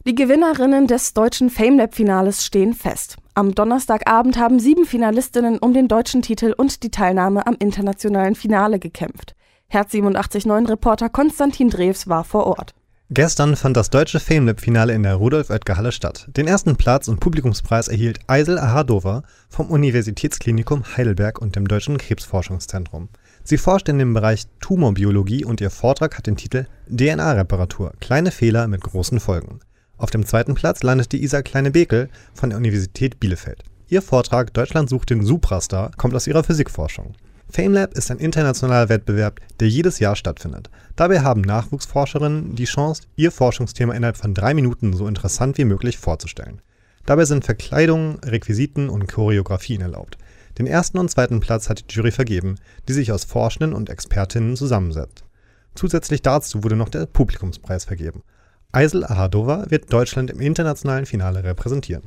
Die Gewinnerinnen des deutschen FameLab-Finales stehen fest. Am Donnerstagabend haben 7 Finalistinnen um den deutschen Titel und die Teilnahme am internationalen Finale gekämpft. Herz 87.9-Reporter Konstantin Drews war vor Ort. Gestern fand das deutsche FameLab-Finale in der Rudolf-Oetker-Halle statt. Den ersten Platz und Publikumspreis erhielt Aysel Ahardova vom Universitätsklinikum Heidelberg und dem Deutschen Krebsforschungszentrum. Sie forscht in dem Bereich Tumorbiologie und ihr Vortrag hat den Titel DNA-Reparatur – Kleine Fehler mit großen Folgen. Auf dem zweiten Platz landete Isa Kleine-Bekel von der Universität Bielefeld. Ihr Vortrag Deutschland sucht den Suprastar kommt aus ihrer Physikforschung. FameLab ist ein internationaler Wettbewerb, der jedes Jahr stattfindet. Dabei haben Nachwuchsforscherinnen die Chance, ihr Forschungsthema innerhalb von 3 Minuten so interessant wie möglich vorzustellen. Dabei sind Verkleidungen, Requisiten und Choreografien erlaubt. Den ersten und zweiten Platz hat die Jury vergeben, die sich aus Forschenden und Expertinnen zusammensetzt. Zusätzlich dazu wurde noch der Publikumspreis vergeben. Aysel Ahardova wird Deutschland im internationalen Finale repräsentieren.